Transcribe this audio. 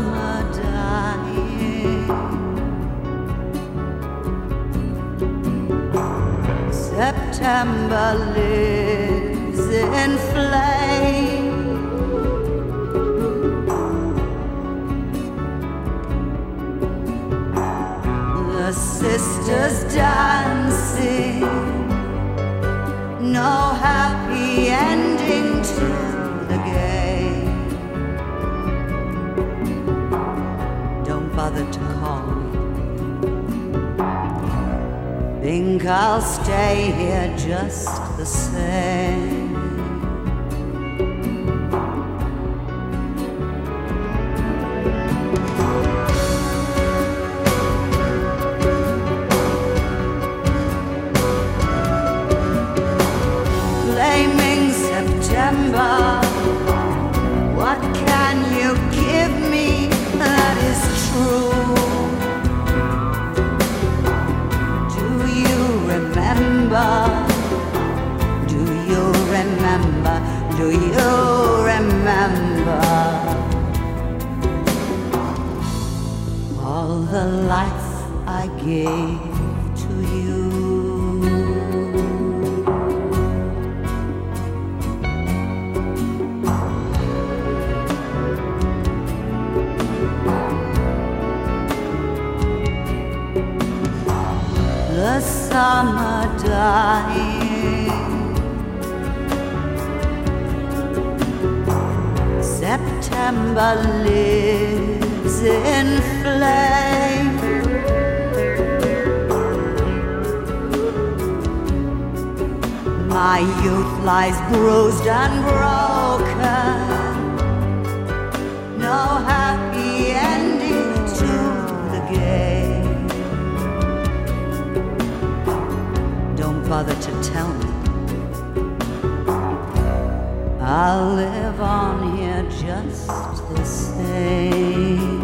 summer dying. September lives in flame. The sisters dancing, no happy ending to the game. Don't bother to call me. Think I'll stay here just the same. Blaming September, what can you give me that is true? Do you remember? Do you remember? Do you remember all the life I gave to you? The summer dying, September lives in flame. My youth lies bruised and broken, no happy ending to the game. Don't bother to tell me. I'll live on here just the same.